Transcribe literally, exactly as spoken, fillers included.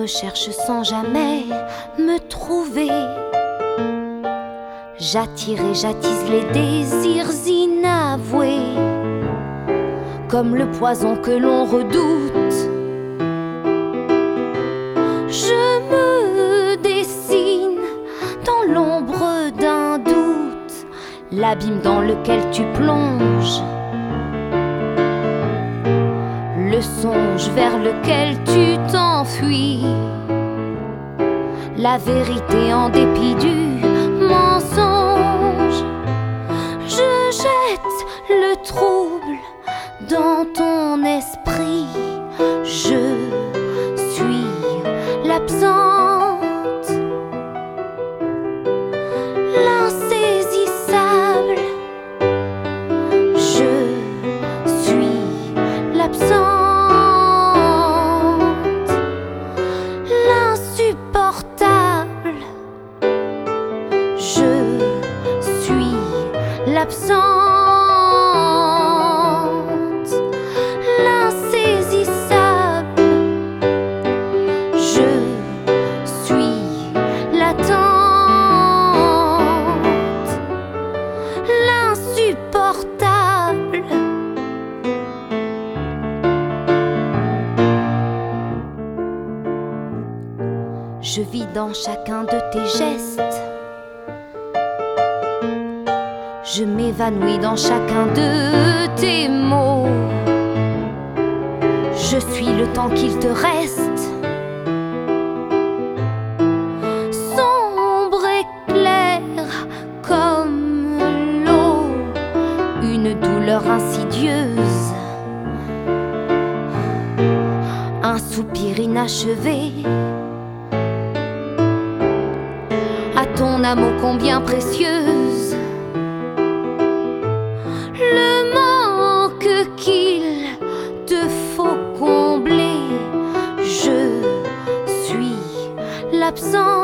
recherche sans jamais me trouver. J'attire et j'attise les désirs inavoués, comme le poison que l'on redoute. Je me dessine dans l'ombre d'un doute, l'abîme dans lequel tu plonges, le songe vers lequel tu t'enfuis, la vérité en dépit du mensonge. Je jette le trouble dans ton esprit, je suis l'absente, l'insaisissable, je suis l'absente, l'insupportable, je suis l'absente, l'insaisissable, je suis l'attente, l'insupportable. Je vis dans chacun de tes gestes, je m'évanouis dans chacun de tes mots. Je suis le temps qu'il te reste, sombre et clair comme l'eau, une douleur insidieuse, un soupir inachevé. À ton âme ô combien précieuse, le manque qu'il te faut combler, je suis l'absence.